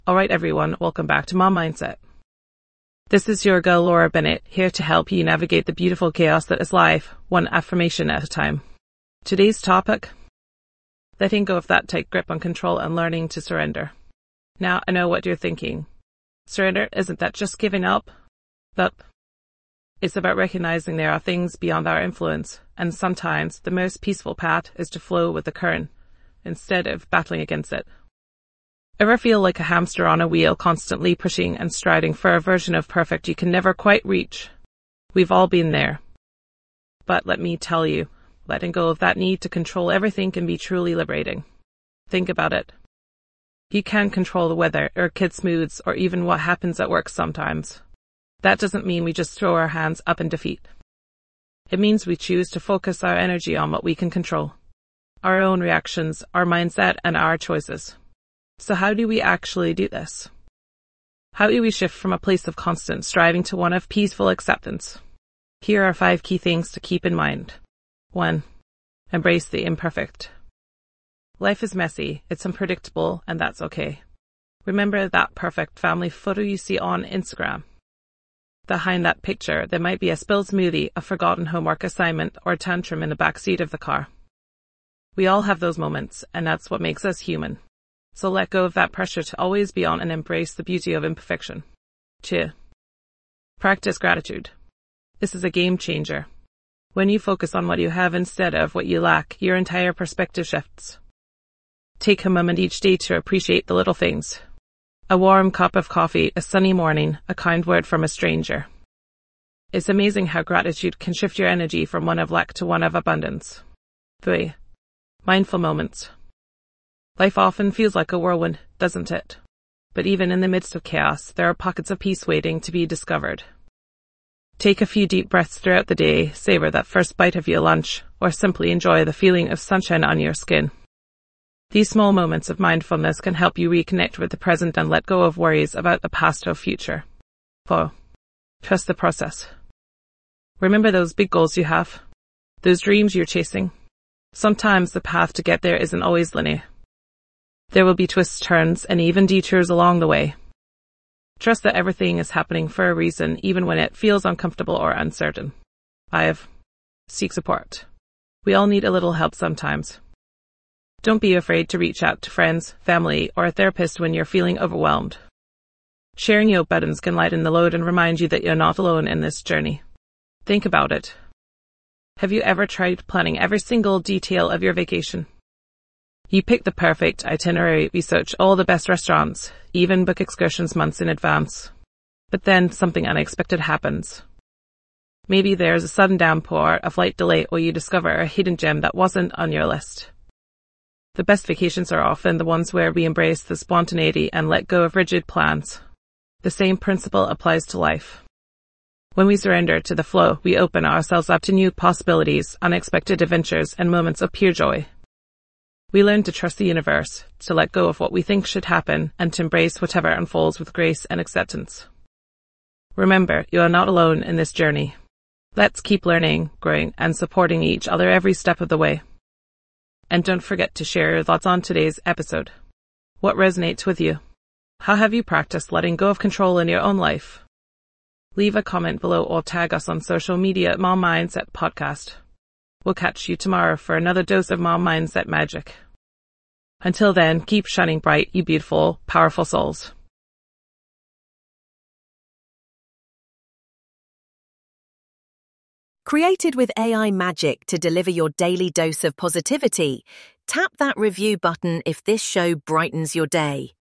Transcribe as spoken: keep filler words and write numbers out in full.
Alright everyone, welcome back to Mom Mindset. This is your girl Laura Bennett, here to help you navigate the beautiful chaos that is life, one affirmation at a time. Today's topic: letting go of that tight grip on control and learning to surrender. Now, I know what you're thinking. Surrender, isn't that just giving up? But it's about recognizing there are things beyond our influence, and sometimes the most peaceful path is to flow with the current, instead of battling against it. Ever feel like a hamster on a wheel, constantly pushing and striding for a version of perfect you can never quite reach? We've all been there. But let me tell you, letting go of that need to control everything can be truly liberating. Think about it. You can control the weather, or kids' moods, or even what happens at work sometimes. That doesn't mean we just throw our hands up in defeat. It means we choose to focus our energy on what we can control. Our own reactions, our mindset, and our choices. So how do we actually do this? How do we shift from a place of constant striving to one of peaceful acceptance? Here are five key things to keep in mind. One, embrace the imperfect. Life is messy, it's unpredictable, and that's okay. Remember that perfect family photo you see on Instagram. Behind that picture, there might be a spilled smoothie, a forgotten homework assignment, or a tantrum in the back seat of the car. We all have those moments, and that's what makes us human. So let go of that pressure to always be on and embrace the beauty of imperfection. Two, practice gratitude. This is a game changer. When you focus on what you have instead of what you lack, your entire perspective shifts. Take a moment each day to appreciate the little things. A warm cup of coffee, a sunny morning, a kind word from a stranger. It's amazing how gratitude can shift your energy from one of lack to one of abundance. Three, mindful moments. Life often feels like a whirlwind, doesn't it? But even in the midst of chaos, there are pockets of peace waiting to be discovered. Take a few deep breaths throughout the day, savor that first bite of your lunch, or simply enjoy the feeling of sunshine on your skin. These small moments of mindfulness can help you reconnect with the present and let go of worries about the past or future. Four, trust the process. Remember those big goals you have, those dreams you're chasing. Sometimes the path to get there isn't always linear. There will be twists, turns, and even detours along the way. Trust that everything is happening for a reason, even when it feels uncomfortable or uncertain. Five, seek support. We all need a little help sometimes. Don't be afraid to reach out to friends, family, or a therapist when you're feeling overwhelmed. Sharing your burdens can lighten the load and remind you that you're not alone in this journey. Think about it. Have you ever tried planning every single detail of your vacation? You pick the perfect itinerary, research all the best restaurants, even book excursions months in advance. But then something unexpected happens. Maybe there's a sudden downpour, a flight delay, or you discover a hidden gem that wasn't on your list. The best vacations are often the ones where we embrace the spontaneity and let go of rigid plans. The same principle applies to life. When we surrender to the flow, we open ourselves up to new possibilities, unexpected adventures, and moments of pure joy. We learn to trust the universe, to let go of what we think should happen, and to embrace whatever unfolds with grace and acceptance. Remember, you are not alone in this journey. Let's keep learning, growing, and supporting each other every step of the way. And don't forget to share your thoughts on today's episode. What resonates with you? How have you practiced letting go of control in your own life? Leave a comment below or tag us on social media at Mom Mindset Podcast. We'll catch you tomorrow for another dose of Mom Mindset magic. Until then, keep shining bright, you beautiful, powerful souls. Created with A I magic to deliver your daily dose of positivity, tap that review button if this show brightens your day.